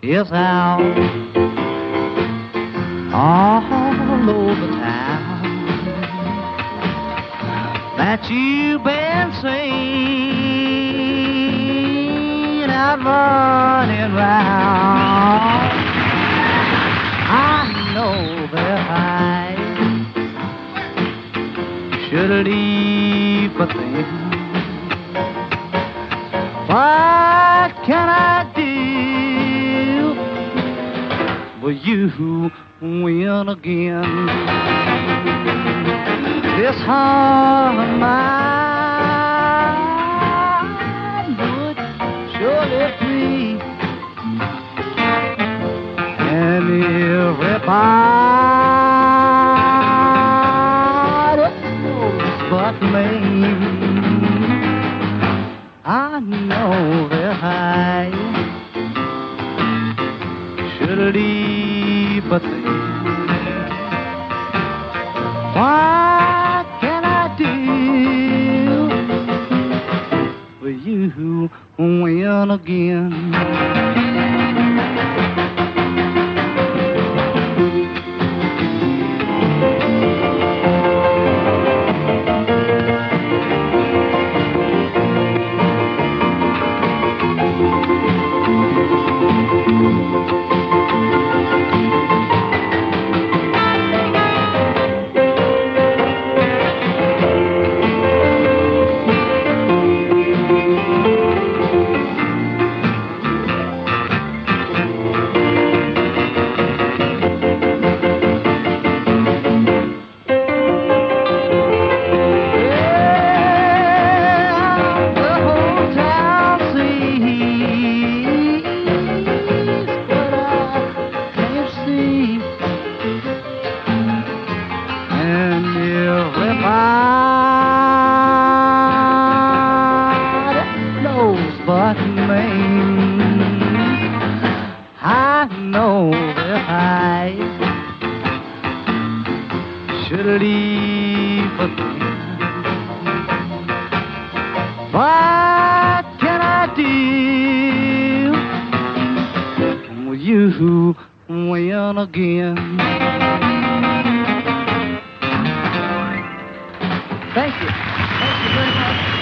is out all over town that you've been seen out running round. I know that I should leave, but then what can I do? Will you win again? This heart of mine would surely bleed, and everybody knows but me. I know that I should leave, but then what can I do? Will you win again? But me, I know that I should leave, but what can I do? Will you win again? Thank you. Thank you very much.